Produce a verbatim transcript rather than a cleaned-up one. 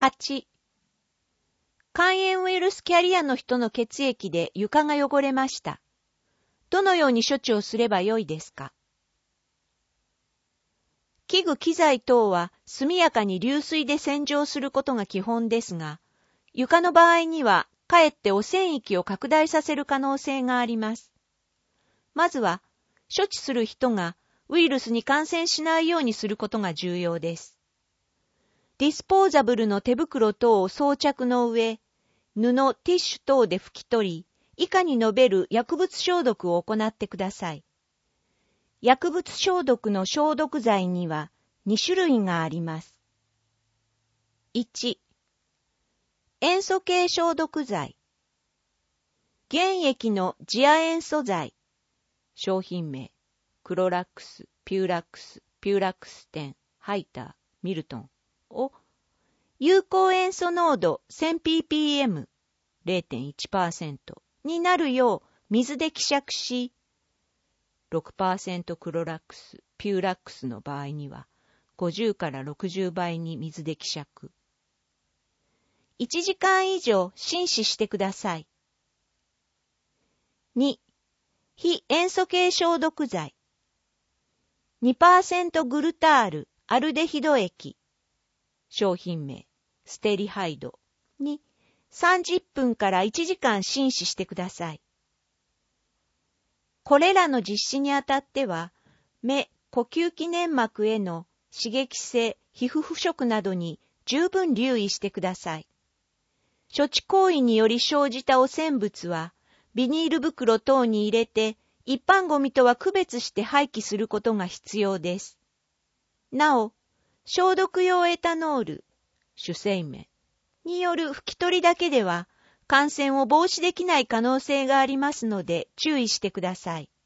はち、肝炎ウイルスキャリアの人の血液で床が汚れました。どのように処置をすればよいですか？器具機材等は速やかに流水で洗浄することが基本ですが、床の場合にはかえって汚染域を拡大させる可能性があります。まずは、処置する人がウイルスに感染しないようにすることが重要です。ディスポーザブルの手袋等を装着の上、布、ティッシュ等で拭き取り、以下に述べる薬物消毒を行ってください。薬物消毒の消毒剤にはに種類があります。いち、塩素系消毒剤。原液の次亜塩素剤。商品名、クロラックス、ピューラックス、ピューラックスじゅう、ハイター、ミルトンを、有効塩素濃度 せんピーピーエム、れいてんいちパーセント になるよう水で希釈し、ろくパーセント クロラックス、ピューラックスの場合にはごじゅうからろくじゅうばいに水で希釈。いちじかん以上浸死してください。に、非塩素系消毒剤。にパーセント グルタール、アルデヒド液。商品名、ステリハイドにさんじゅっぷんからいちじかん浸死してください。これらの実施にあたっては、目、呼吸器粘膜への刺激性皮膚腐食などに十分留意してください。処置行為により生じた汚染物は、ビニール袋等に入れて、一般ゴミとは区別して廃棄することが必要です。なお、消毒用エタノール、主成面による拭き取りだけでは、感染を防止できない可能性がありますので注意してください。